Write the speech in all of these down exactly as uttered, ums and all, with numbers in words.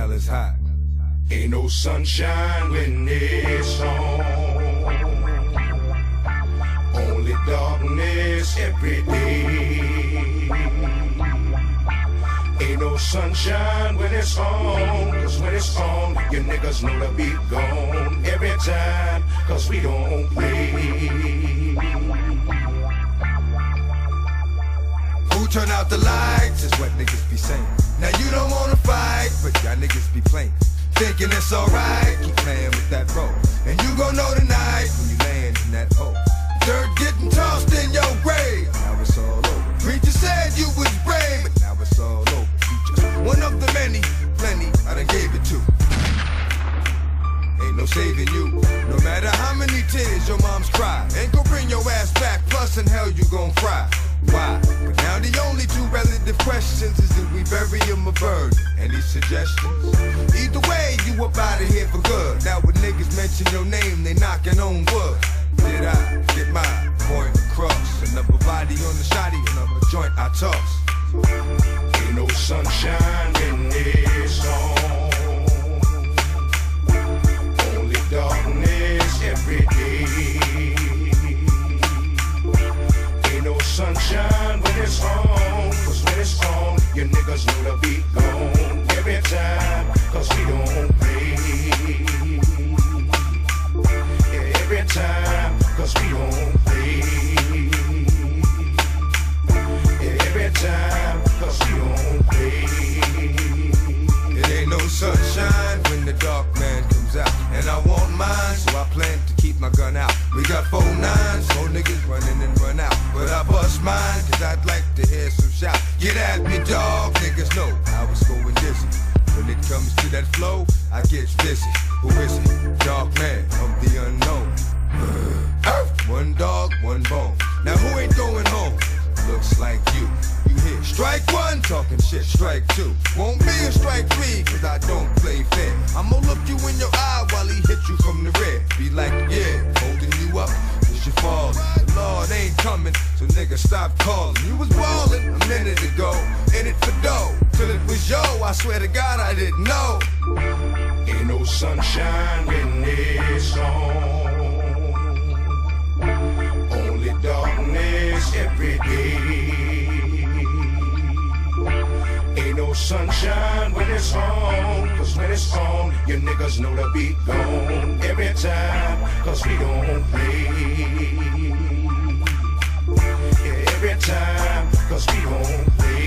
hell is hot. Ain't no sunshine when it's on. Only darkness every day. Ain't no sunshine when it's on. Cause when it's on, you niggas know the beat gone every time. Cause we don't play. Who turn out the lights is what niggas be saying. Now you don't wanna fight, but y'all niggas be playing. Thinking it's alright, keep playing with that role. And you gon' know tonight when you land in that hole. Dirt getting tossed in your grave. Now it's all over. Preacher said you was brave, but now it's all over. You just one of the many, plenty I done gave it to. Ain't no saving you. No matter how many tears your moms cry, ain't gon' bring your ass back, plus in hell you gon' fry. Why? But now the only two relative questions is if we bury him or burn. Any suggestions? Either way, you up out of here for good. Now when niggas mention your name, they knocking on wood. Did I get my point across? Another body on the shotty, another joint I toss. Ain't no sunshine when it's on. Only darkness every day. Ain't no sunshine when it's on. Cause when it's on, you niggas know the beat gone every time. Cause we don't play. Yeah, every time. Cause we don't play. Yeah, every time. Cause we don't play. It ain't no sunshine when the dark man comes out. And I want mine, so I plan to keep my gun out. We got four nines, four niggas running and run out. But I bust mine, cause I'd like to hear some shout. Get at me, dog, niggas know I was going dizzy. When it comes to that flow, I get busy. Who is it? Dark man of the unknown. One dog, one bone. Now who ain't going home? Looks like you. You hit strike one, talking shit, strike two. Won't be a strike three, cause I don't play fair. I'ma look you in your eye while he hit you from the rear. Be like, yeah, holding you up, cause you falling. The Lord ain't coming, so nigga stop calling. You was ballin' a minute ago, in it for dough. Till it was yo, I swear to God I didn't know. Ain't no sunshine when it's on. Only darkness every day. Ain't no sunshine when it's on. Cause when it's on, you niggas know the beat gone every time. Cause we don't play. Yeah, every time. Cause we don't play.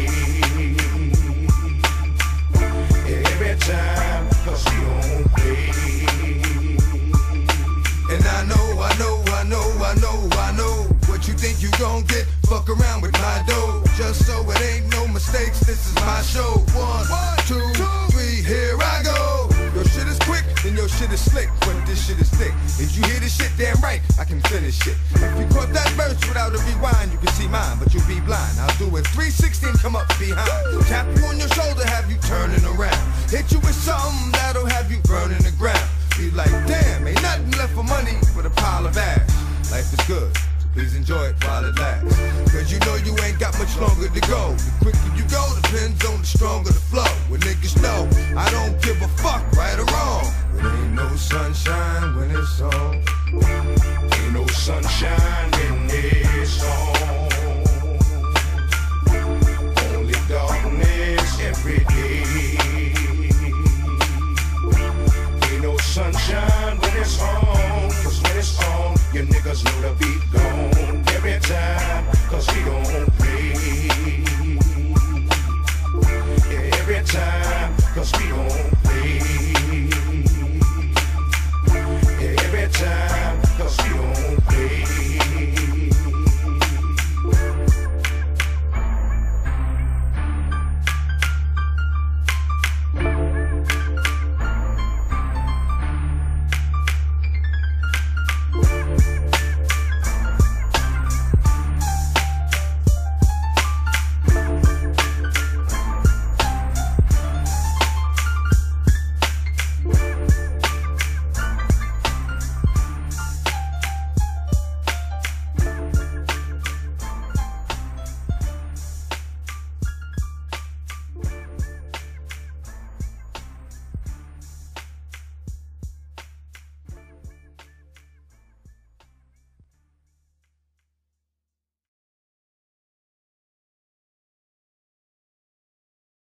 Yeah, every time. Cause we don't play. And I know, I know, I know, I know, I know what you think you gon' get. Fuck around with my dough. Just so it ain't no mistakes, this is my show. One, two, three, here I go. Your shit is quick, then your shit is slick, but this shit is thick. If you hear this shit, damn right, I can finish it. If you caught that verse without a rewind, you can see mine, but you'll be blind. I'll do it three sixty and come up behind. Tap you on your shoulder, have you turning around. Hit you with something that'll have you burning the ground. Be like, damn, ain't nothing left for money but a pile of ash. Life is good, so please enjoy it while it lasts. Cause you know you ain't got much longer to go. The quicker you go depends on the stronger the flow. When niggas know I don't give a fuck, right or wrong. But ain't no sunshine when it's on. Ain't no sunshine when it's on. Only darkness every day. Ain't no sunshine when it's on. Cause when it's on, you niggas know the beat gone every time. Cause we don't